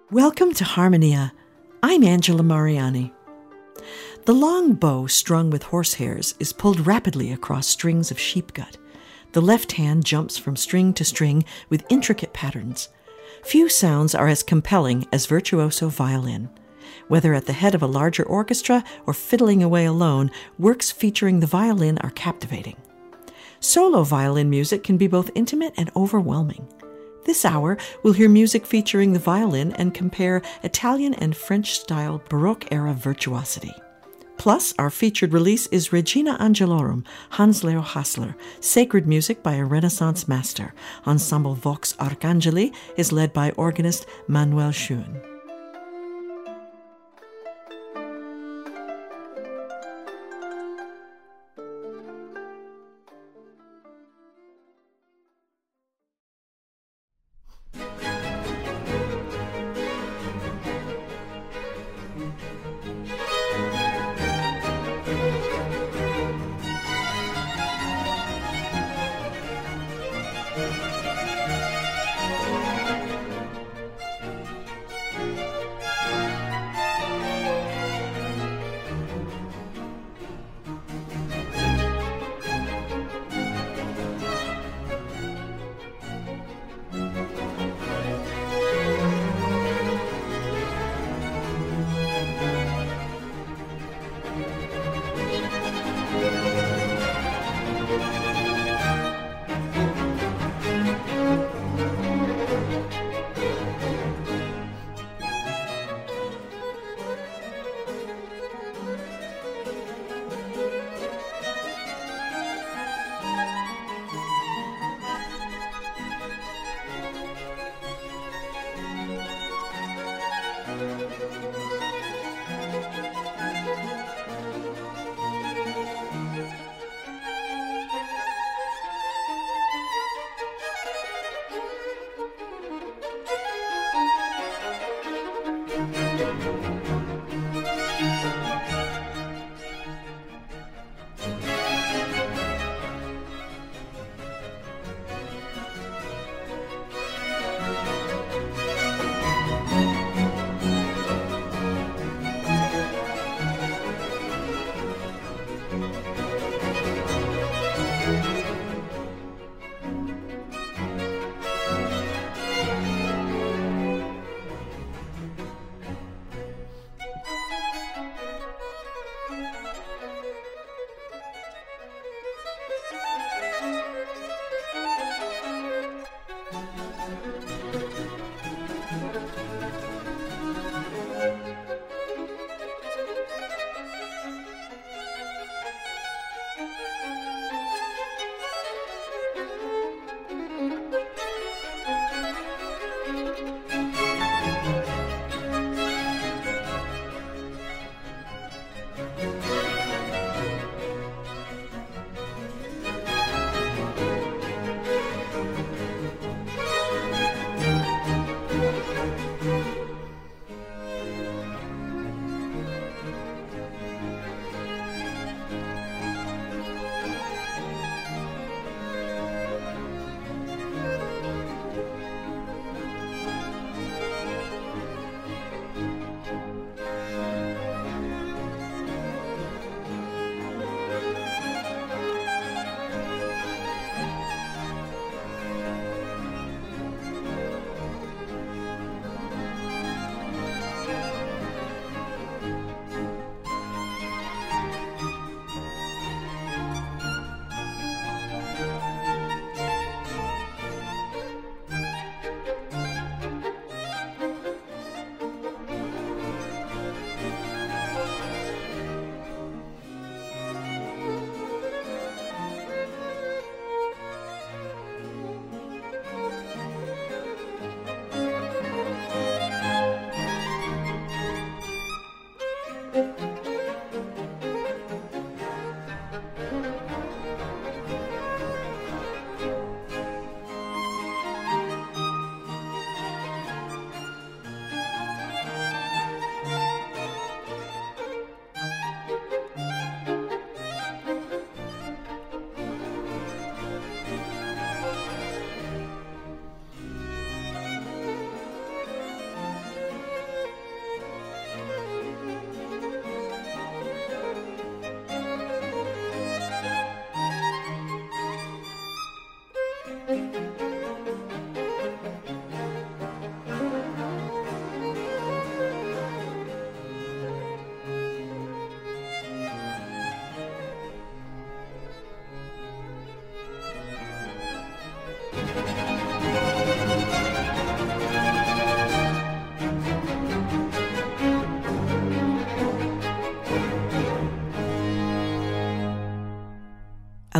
Welcome to Harmonia. I'm Angela Mariani. The long bow strung with horsehairs is pulled rapidly across strings of sheepgut. The left hand jumps from string to string with intricate patterns. Few sounds are as compelling as virtuoso violin. Whether at the head of a larger orchestra or fiddling away alone, works featuring the violin are captivating. Solo violin music can be both intimate and overwhelming. This hour, we'll hear music featuring the violin and compare Italian and French-style Baroque-era virtuosity. Plus, our featured release is Regina Angelorum, Hans-Leo Hassler, sacred music by a Renaissance master. Ensemble Vox Arcangeli is led by organist Manuel Schoen.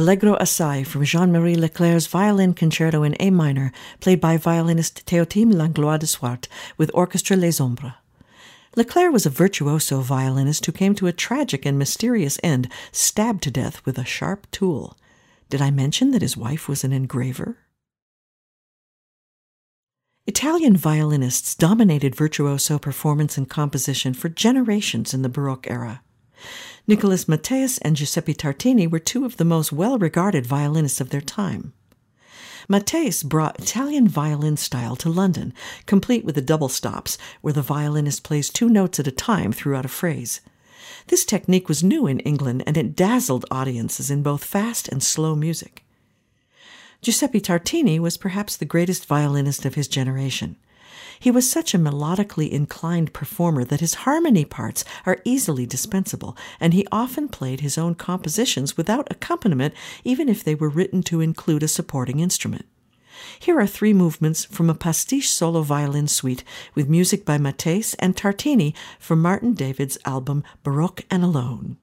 Allegro assai from Jean-Marie Leclerc's Violin Concerto in A minor, played by violinist Théotime Langlois de Swart with Orchestra Les Ombres. Leclerc was a virtuoso violinist who came to a tragic and mysterious end, stabbed to death with a sharp tool. Did I mention that his wife was an engraver? Italian violinists dominated virtuoso performance and composition for generations in the Baroque era. Nicholas Matthias and Giuseppe Tartini were two of the most well-regarded violinists of their time. Matthias brought Italian violin style to London, complete with the double stops, where the violinist plays 2 notes at a time throughout a phrase. This technique was new in England, and it dazzled audiences in both fast and slow music. Giuseppe Tartini was perhaps the greatest violinist of his generation. He was such a melodically inclined performer that his harmony parts are easily dispensable, and he often played his own compositions without accompaniment, even if they were written to include a supporting instrument. Here are 3 movements from a pastiche solo violin suite with music by Matthias and Tartini from Martin David's album Baroque and Alone.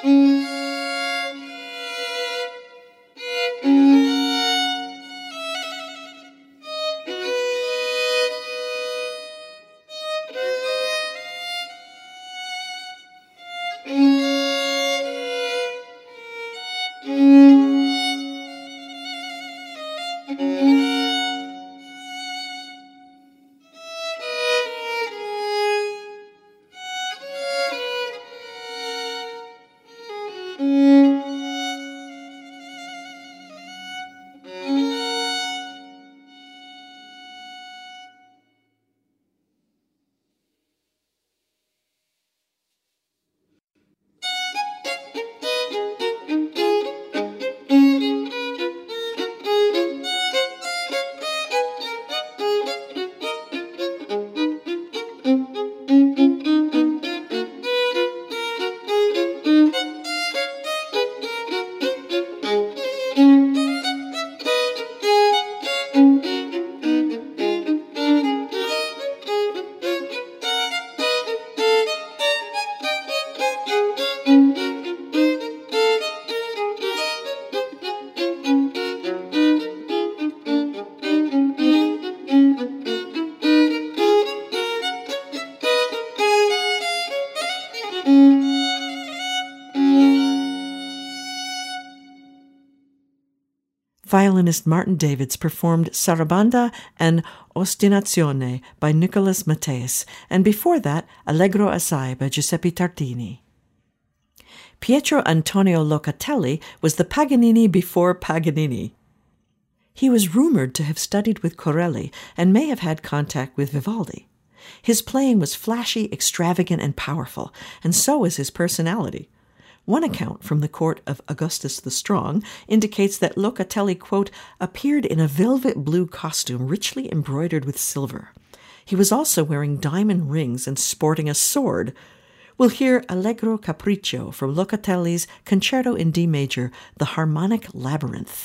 Violinist Martin Davids performed Sarabanda and Ostinazione by Nicolas Matteis, and before that, Allegro assai by Giuseppe Tartini. Pietro Antonio Locatelli was the Paganini before Paganini. He was rumored to have studied with Corelli and may have had contact with Vivaldi. His playing was flashy, extravagant, and powerful, and so was his personality. One account from the court of Augustus the Strong indicates that Locatelli, quote, appeared in a velvet blue costume richly embroidered with silver. He was also wearing diamond rings and sporting a sword. We'll hear Allegro Capriccio from Locatelli's Concerto in D major, The Harmonic Labyrinth.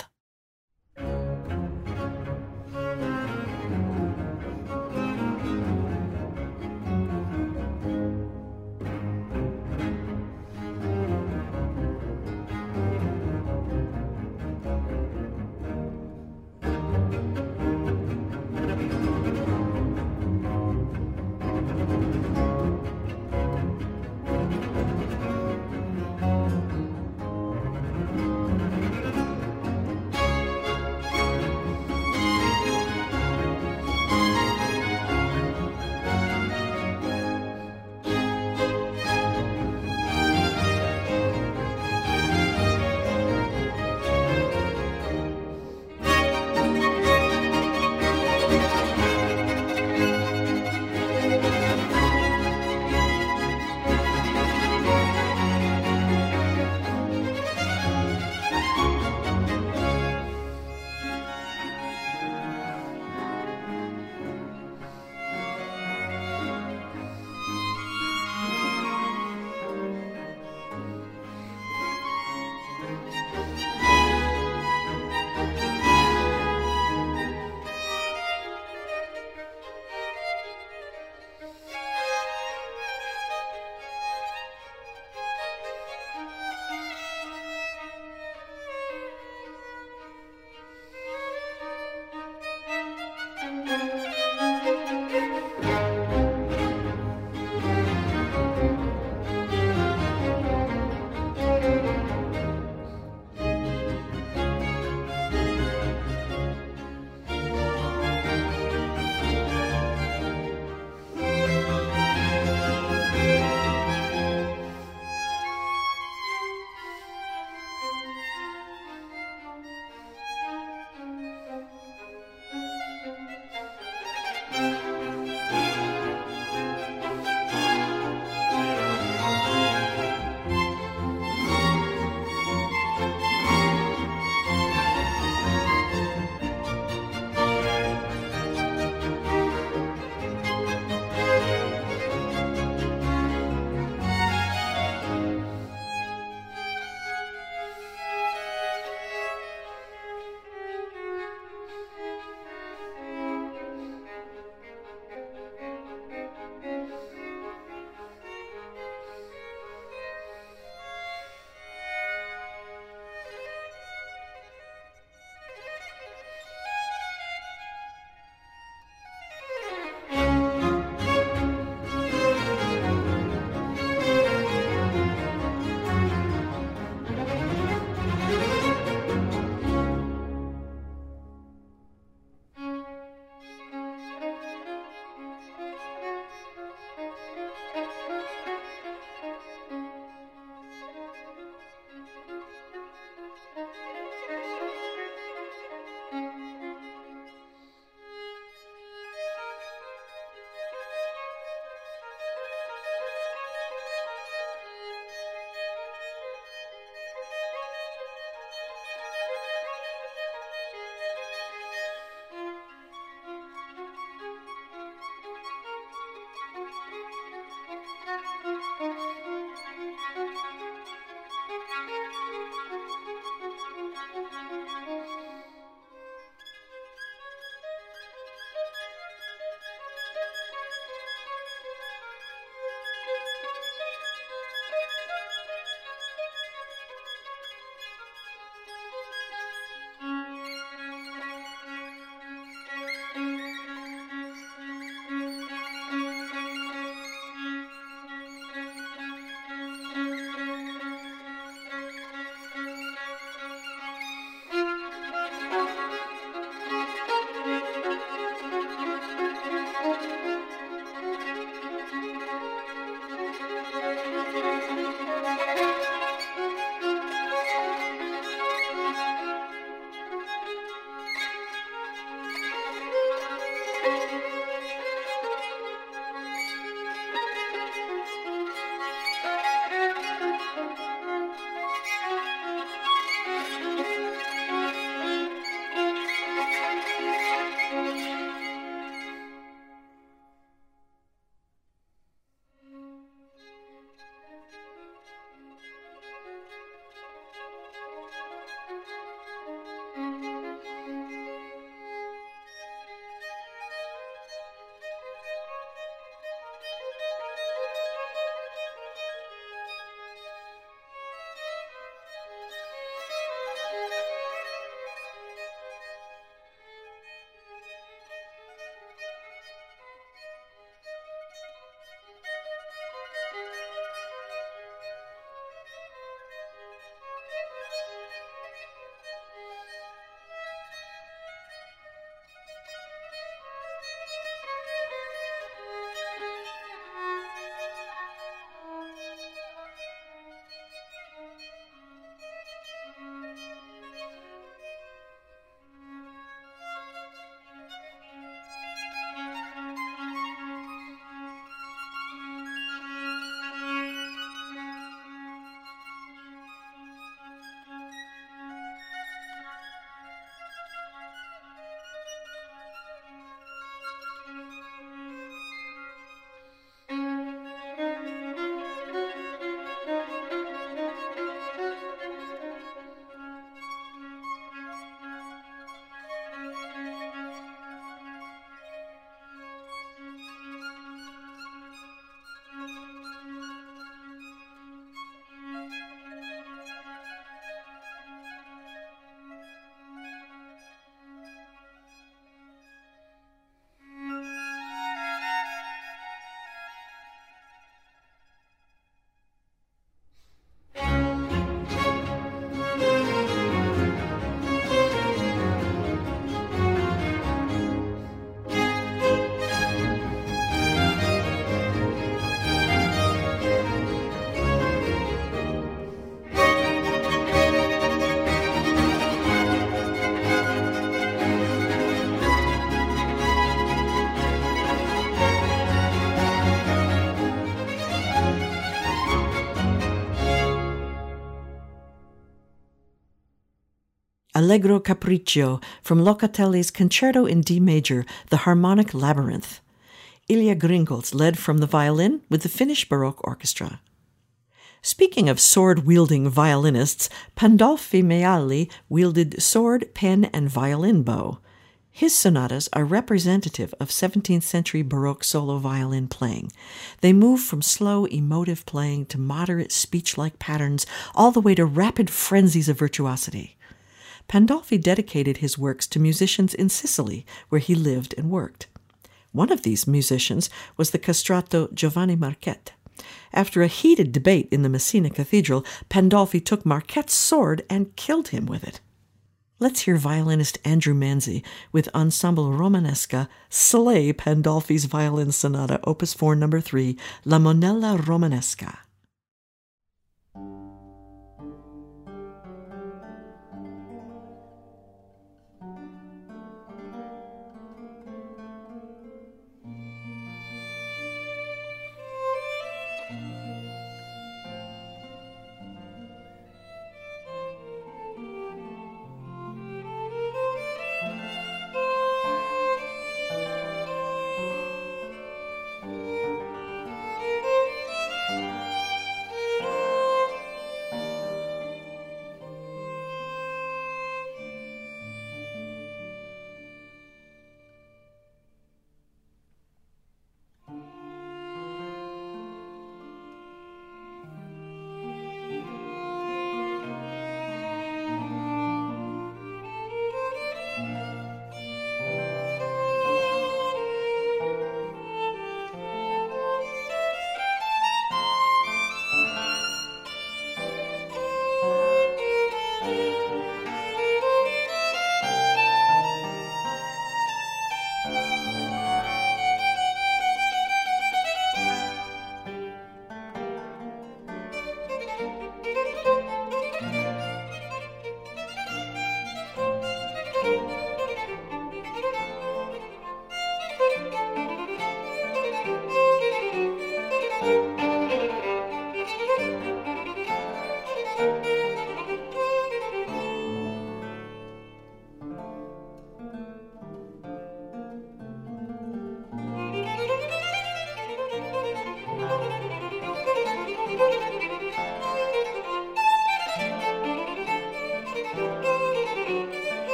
Allegro Capriccio from Locatelli's Concerto in D major, The Harmonic Labyrinth. Ilya Gringolds led from the violin with the Finnish Baroque Orchestra. Speaking of sword-wielding violinists, Pandolfi Mealli wielded sword, pen, and violin bow. His sonatas are representative of 17th century Baroque solo violin playing. They move from slow, emotive playing to moderate speech-like patterns, all the way to rapid frenzies of virtuosity. Pandolfi dedicated his works to musicians in Sicily, where he lived and worked. One of these musicians was the castrato Giovanni Marchette. After a heated debate in the Messina Cathedral, Pandolfi took Marchette's sword and killed him with it. Let's hear violinist Andrew Manzi with Ensemble Romanesca slay Pandolfi's violin sonata, Opus 4, No. 3, La Monella Romanesca.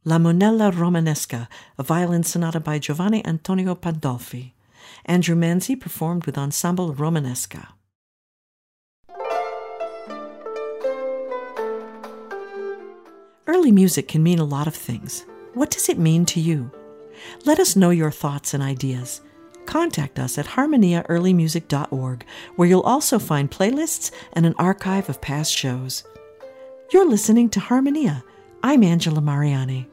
La Monella Romanesca, a violin sonata by Giovanni Antonio Pandolfi. Andrew Manzi performed with Ensemble Romanesca. Early music can mean a lot of things. What does it mean to you? Let us know your thoughts and ideas. Contact us at harmoniaearlymusic.org, where you'll also find playlists and an archive of past shows. You're listening to Harmonia. I'm Angela Mariani.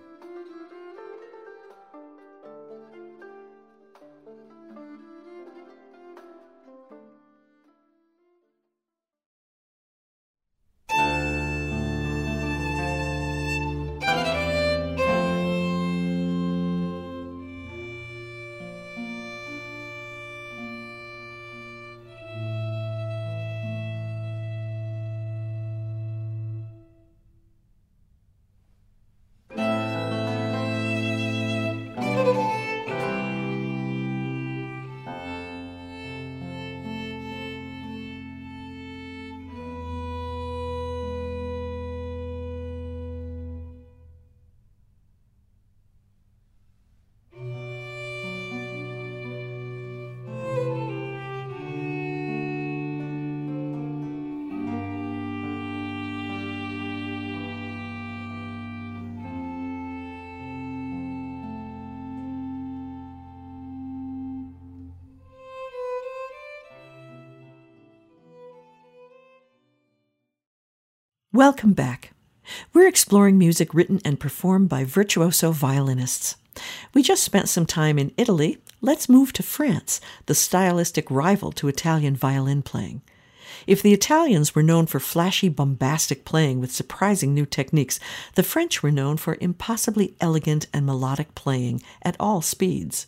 Welcome back. We're exploring music written and performed by virtuoso violinists. We just spent some time in Italy. Let's move to France, the stylistic rival to Italian violin playing. If the Italians were known for flashy, bombastic playing with surprising new techniques, the French were known for impossibly elegant and melodic playing at all speeds.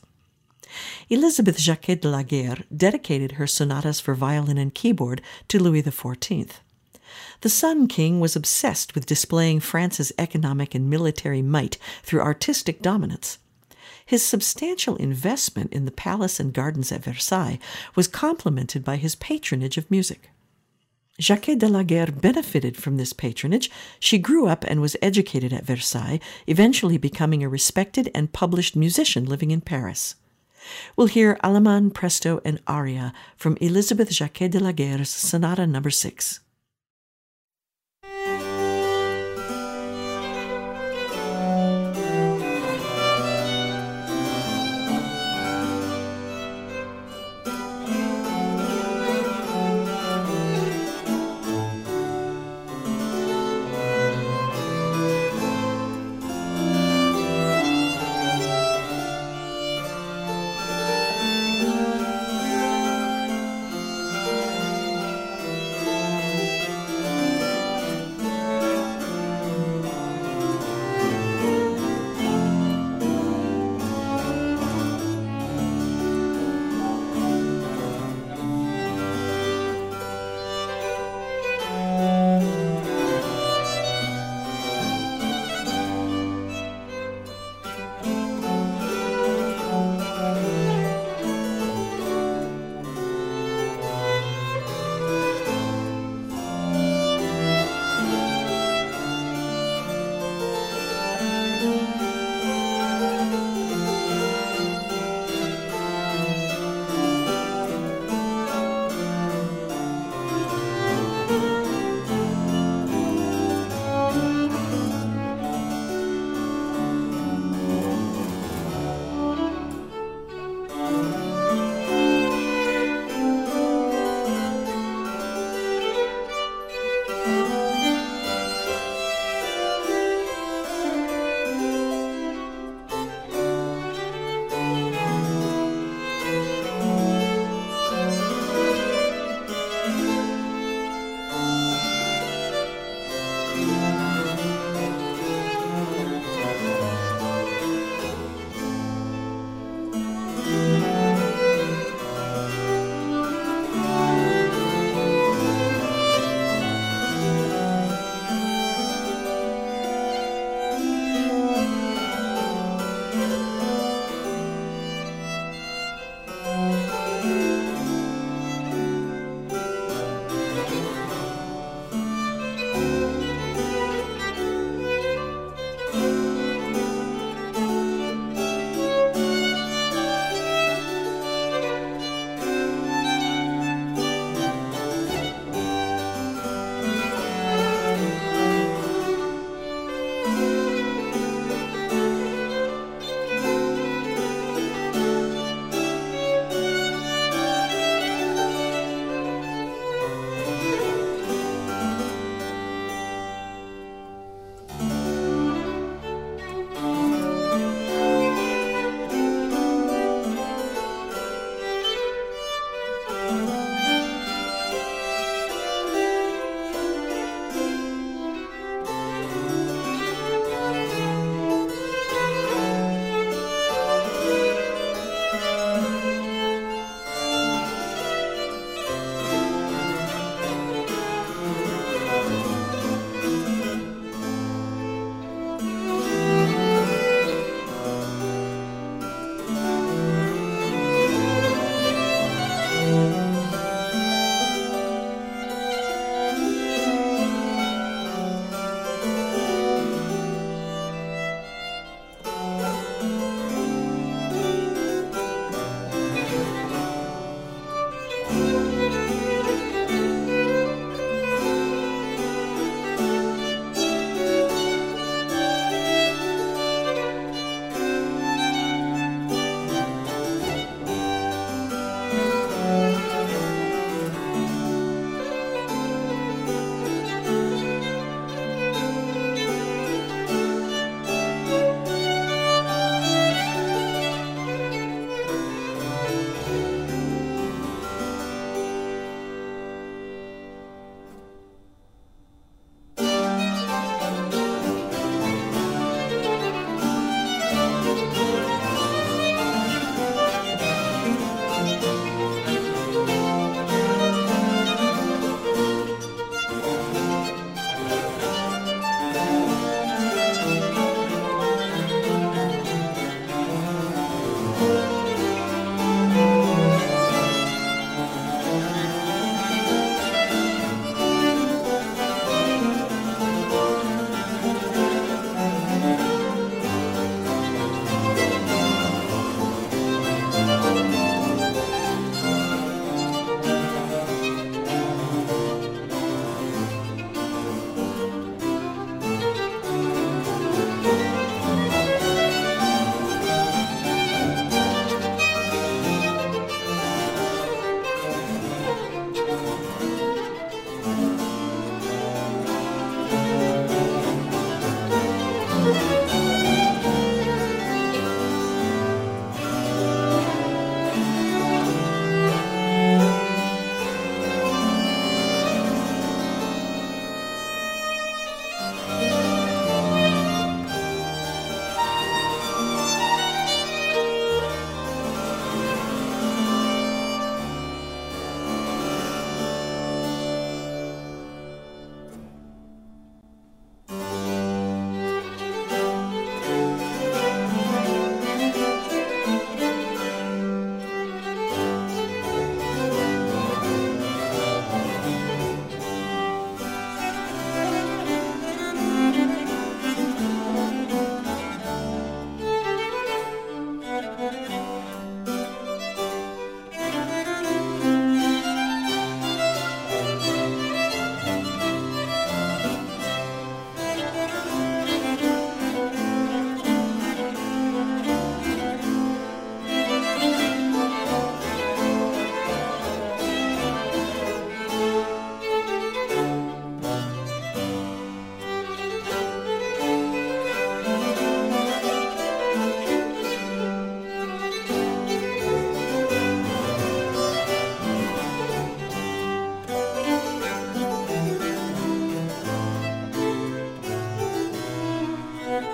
Elisabeth Jacquet de la Guerre dedicated her sonatas for violin and keyboard to Louis XIV. The Sun King was obsessed with displaying France's economic and military might through artistic dominance. His substantial investment in the palace and gardens at Versailles was complemented by his patronage of music. Jacquet de la Guerre benefited from this patronage. She grew up and was educated at Versailles, eventually becoming a respected and published musician living in Paris. We'll hear Allemande, Presto, and Aria from Elisabeth Jacquet de la Guerre's Sonata No. 6.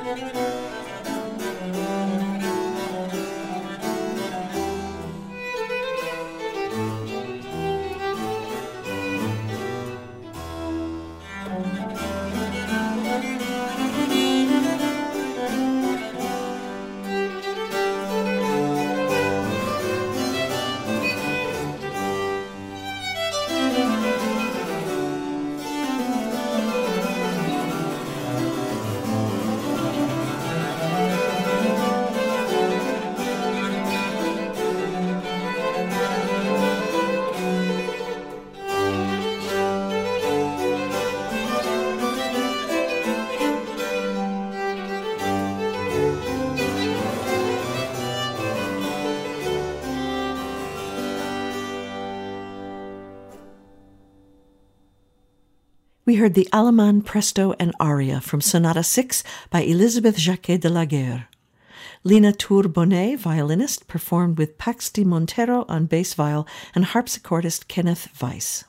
We heard the Allemande Presto and Aria from Sonata 6 by Elisabeth Jacquet de la Guerre. Lina Tour-Bonnet, violinist, performed with Pax de Montero on bass viol and harpsichordist Kenneth Weiss.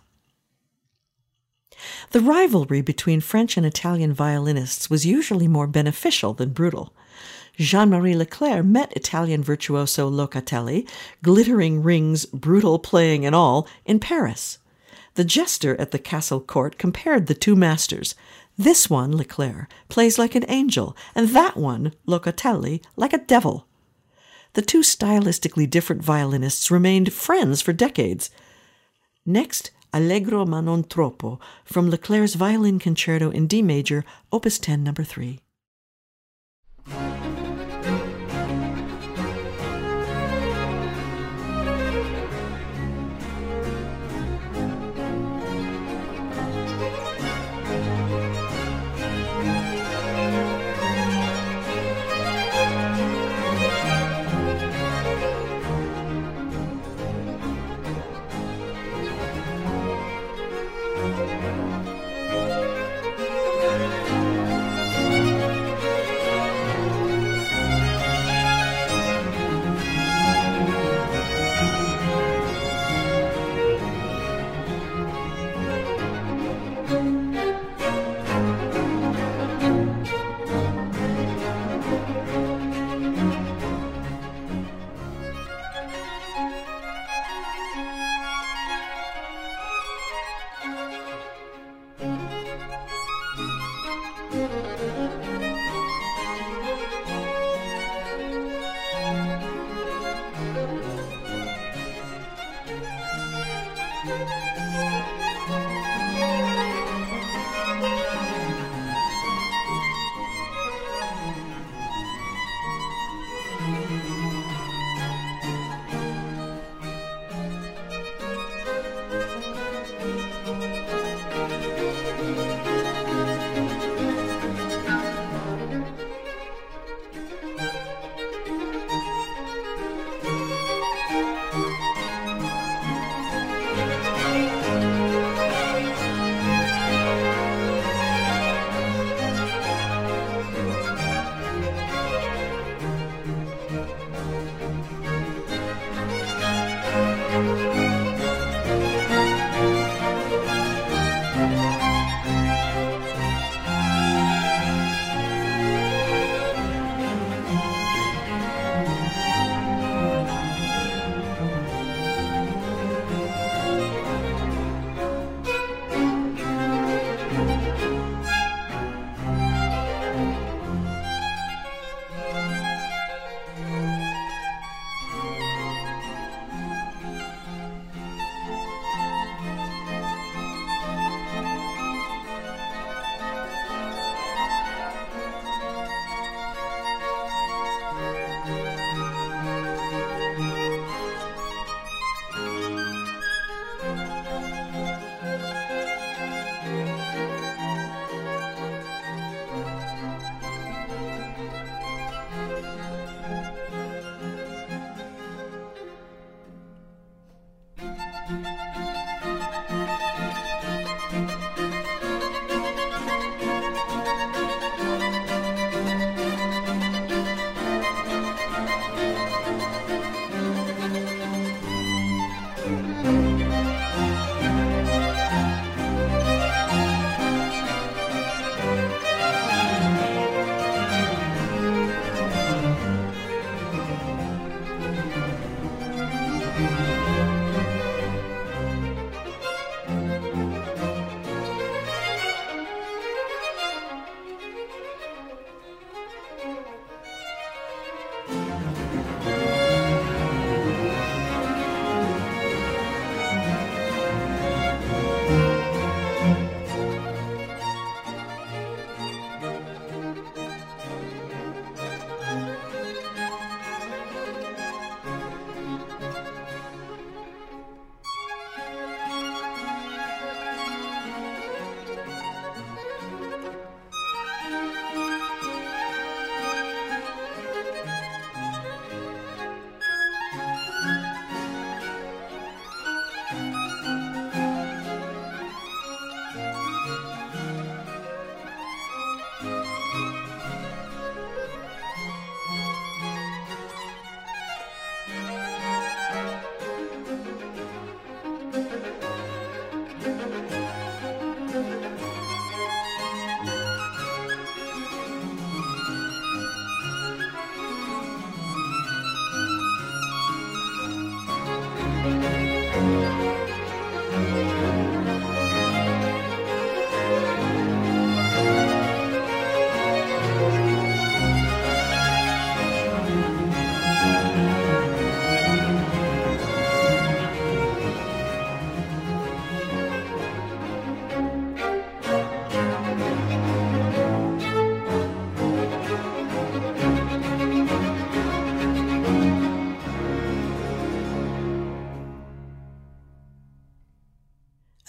The rivalry between French and Italian violinists was usually more beneficial than brutal. Jean-Marie Leclair met Italian virtuoso Locatelli, glittering rings, brutal playing and all, in Paris. The jester at the castle court compared the two masters. This one, Leclair, plays like an angel, and that one, Locatelli, like a devil. The two stylistically different violinists remained friends for decades. Next, Allegro ma non troppo, from Leclair's Violin Concerto in D major, Opus 10, No. 3.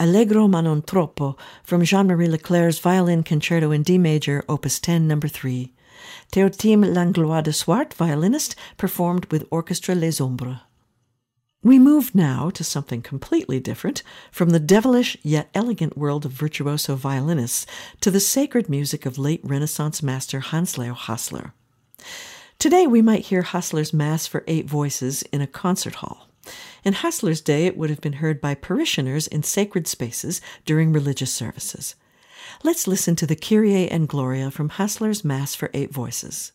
Allegro ma non troppo from Jean-Marie Leclerc's Violin Concerto in D major, Opus 10, No. 3. Théotime Langlois de Swart, violinist, performed with Orchestra Les Ombres. We move now to something completely different, from the devilish yet elegant world of virtuoso violinists to the sacred music of late Renaissance master Hans-Leo Hassler. Today we might hear Hassler's Mass for 8 voices in a concert hall. In Hassler's day, it would have been heard by parishioners in sacred spaces during religious services. Let's listen to the Kyrie and Gloria from Hassler's Mass for 8 voices.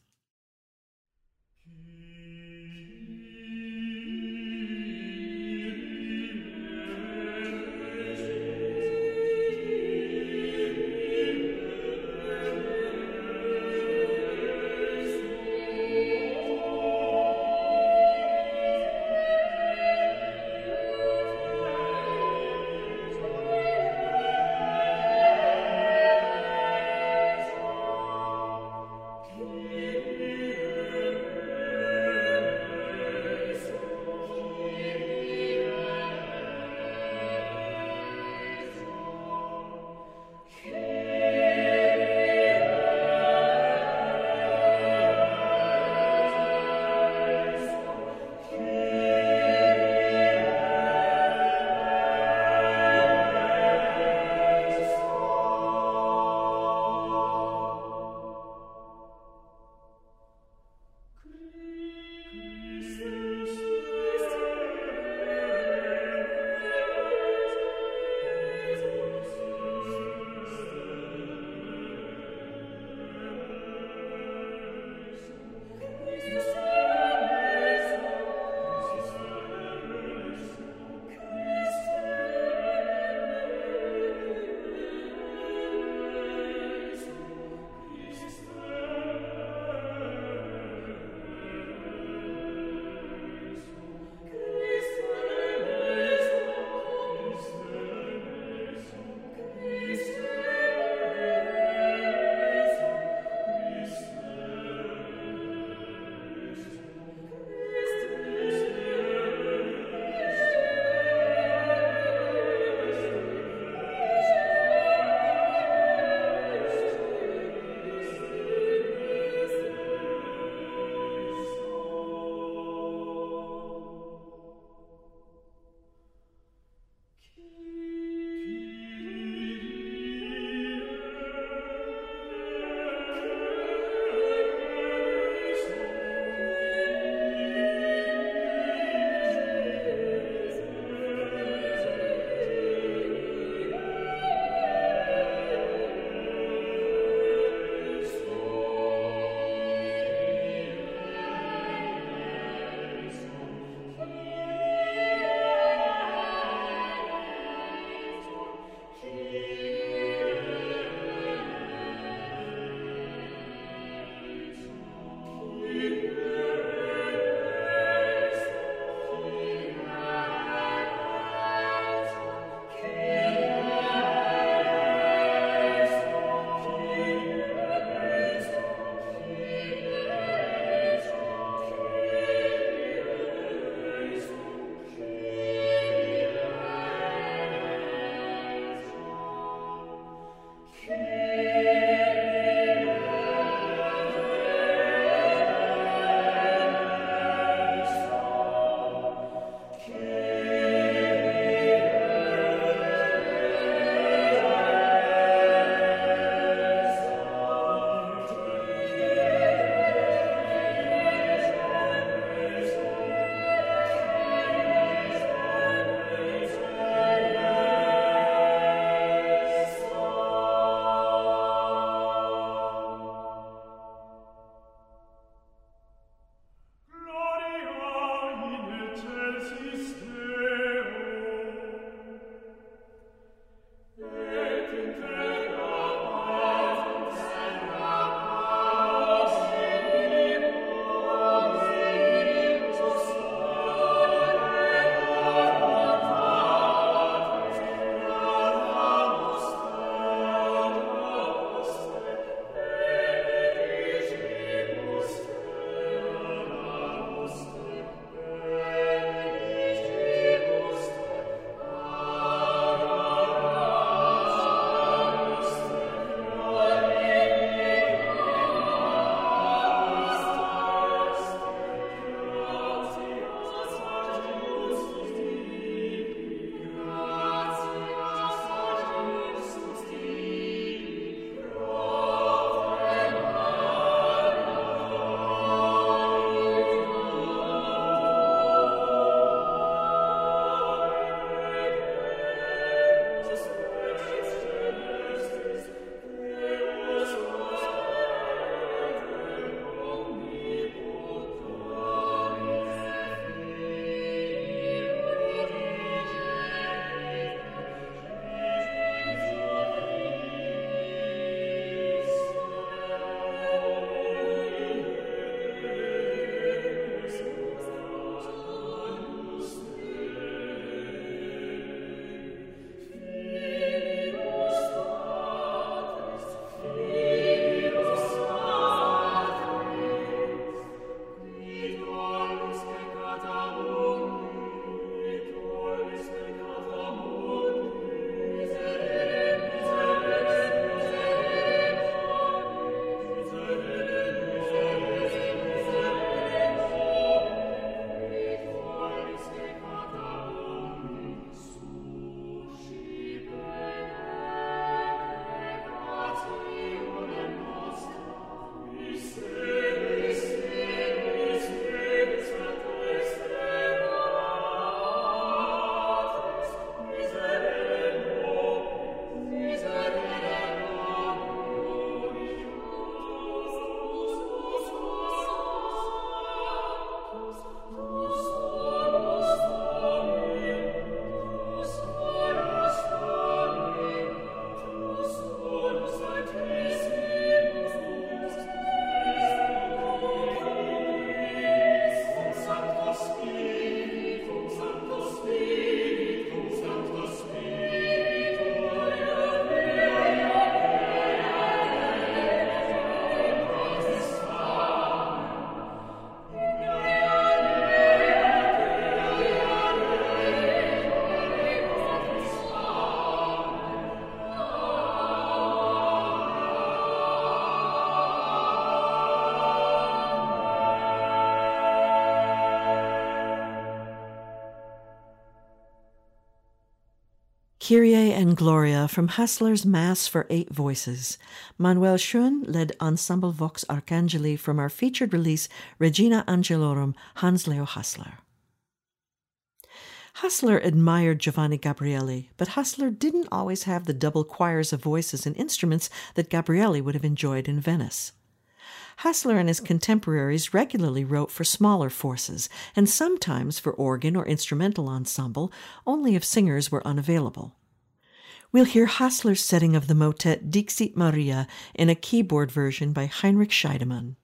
Kyrie and Gloria from Hassler's Mass for 8 Voices. Manuel Schön led Ensemble Vox Arcangeli from our featured release Regina Angelorum, Hans Leo Hassler. Hassler admired Giovanni Gabrieli, but Hassler didn't always have the double choirs of voices and instruments that Gabrieli would have enjoyed in Venice. Hassler and his contemporaries regularly wrote for smaller forces, and sometimes for organ or instrumental ensemble, only if singers were unavailable. We'll hear Hassler's setting of the motet Dixit Maria in a keyboard version by Heinrich Scheidemann.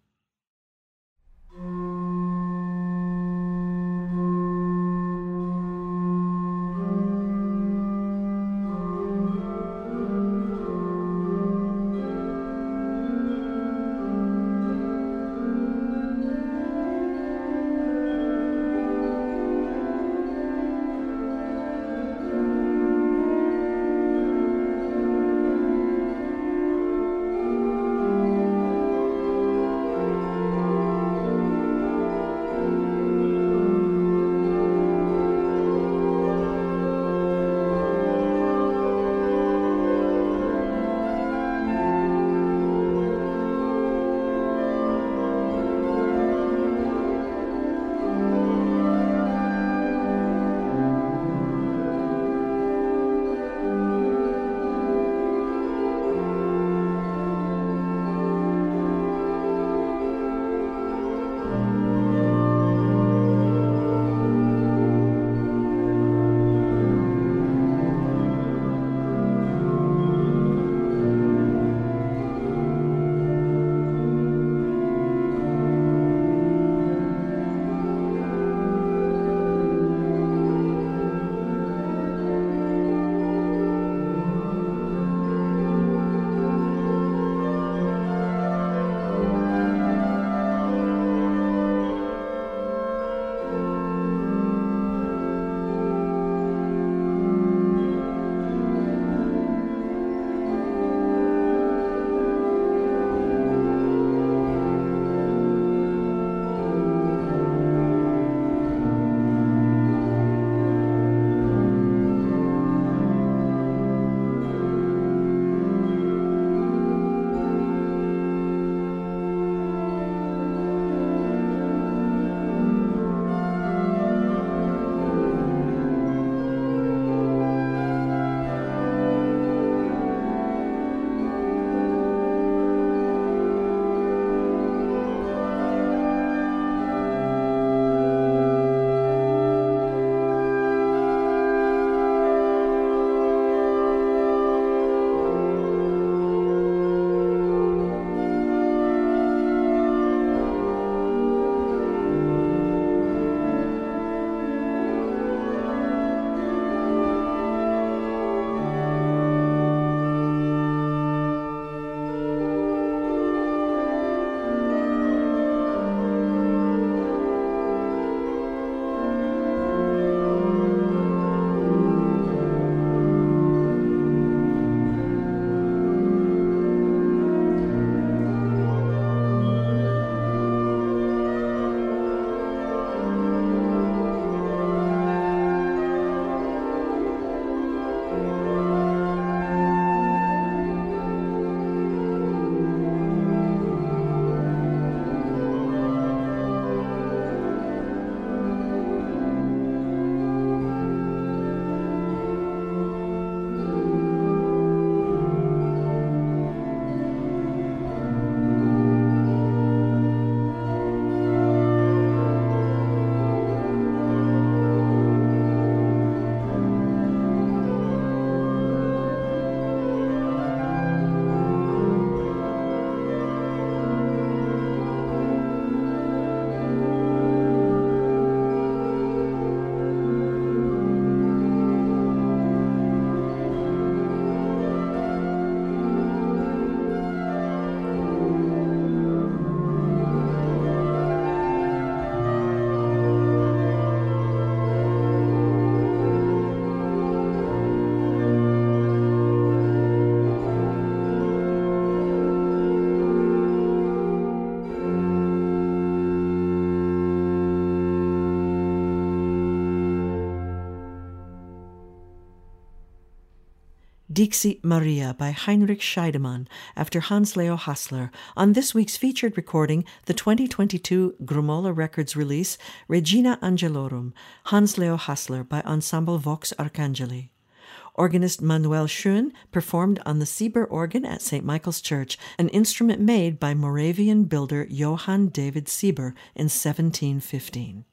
Dixit Maria by Heinrich Scheidemann after Hans-Leo Hassler on this week's featured recording, the 2022 Grumola Records release Regina Angelorum, Hans-Leo Hassler by Ensemble Vox Arcangeli. Organist Manuel Schön performed on the Sieber organ at St. Michael's Church, an instrument made by Moravian builder Johann David Sieber in 1715.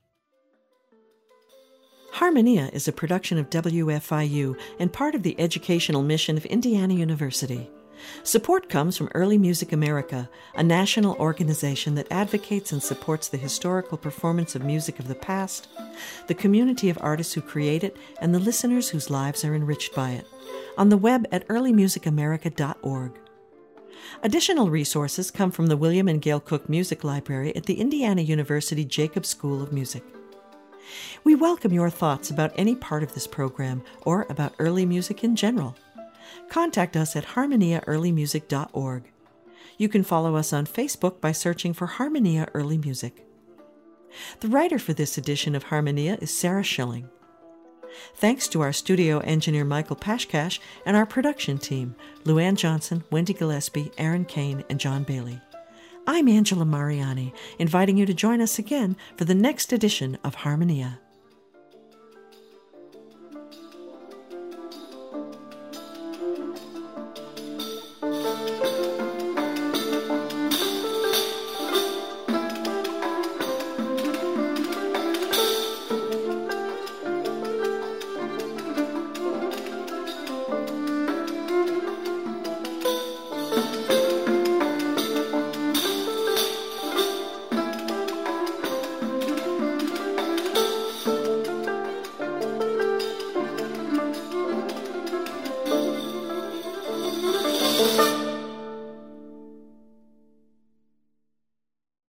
Harmonia is a production of WFIU and part of the educational mission of Indiana University. Support comes from Early Music America, a national organization that advocates and supports the historical performance of music of the past, the community of artists who create it, and the listeners whose lives are enriched by it. On the web at earlymusicamerica.org. Additional resources come from the William and Gail Cook Music Library at the Indiana University Jacobs School of Music. We welcome your thoughts about any part of this program or about early music in general. Contact us at harmoniaearlymusic.org. You can follow us on Facebook by searching for Harmonia Early Music. The writer for this edition of Harmonia is Sarah Schilling. Thanks to our studio engineer Michael Pashkash and our production team, Luann Johnson, Wendy Gillespie, Aaron Kane, and John Bailey. I'm Angela Mariani, inviting you to join us again for the next edition of Harmonia.